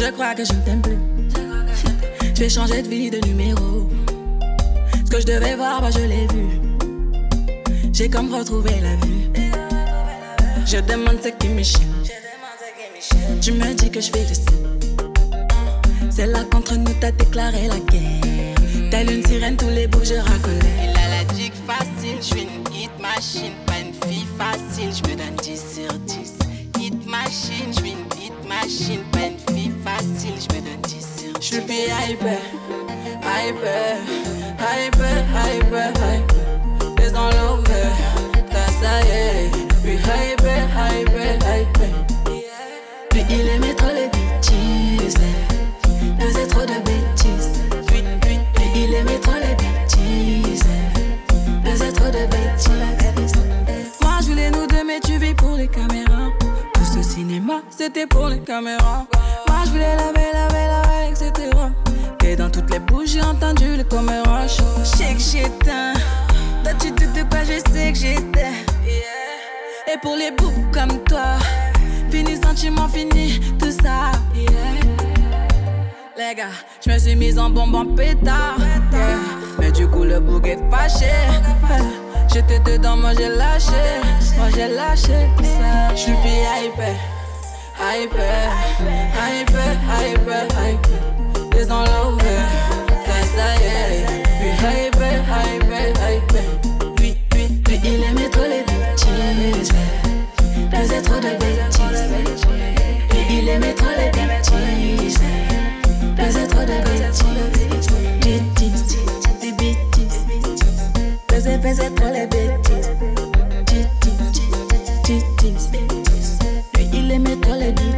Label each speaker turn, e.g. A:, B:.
A: Je crois que je ne t'aime plus. Je vais changer de vie, de numéro. Ce que je devais voir, bah je l'ai vu. J'ai comme retrouvé la vue. Je demande ce qui me chie. Tu me dis que je fais de ça. C'est là qu'entre nous t'as déclaré la guerre. Telle une sirène, tous les bouts je racolais.
B: Il a la dick facile, je suis une hit machine. Pas une fille facile, je me donne 10 sur 10. Hit machine, je suis une hit machine. Pas une fille facile, je me donne 10 sur 10.
A: Je suis hyper, hyper, hyper, hyper, hyper. T'es dans l'over, t'as ça y est. Puis hyper, hyper, hyper. Puis il aimait trop les bêtises. Faisait trop de bêtises. Puis il aimait trop les bêtises. Faisait trop de bêtises. Moi je voulais nous deux mais tu vis pour les caméras. Tout ce cinéma c'était pour les caméras. Moi je voulais laver, etc. Et dans toutes les bouches j'ai entendu le caméra chaud. Je sais que j'éteins. Toi tu doutes de quoi, je sais que j'étais. Et pour les boucs comme toi, fini sentiment, fini tout ça. Les gars, je me suis mise en bombe en pétard. Mais du coup le bouc est fâché. J'étais dedans, moi j'ai lâché. Moi j'ai lâché ça. Je suis hyper, hyper, hyper, hyper, hyper. T'es dans l'over, t'as ça y est. Puis hyper, hyper, hyper. Lui, il aimait trop les bêtises. Faisait trop de bêtises. Lui, il aimait trop les bêtises. Faisait trop de bêtises. Bêtises, des bêtises. Faisait trop les bêtises. Bêtises. Lui, il aimait trop les bêtises.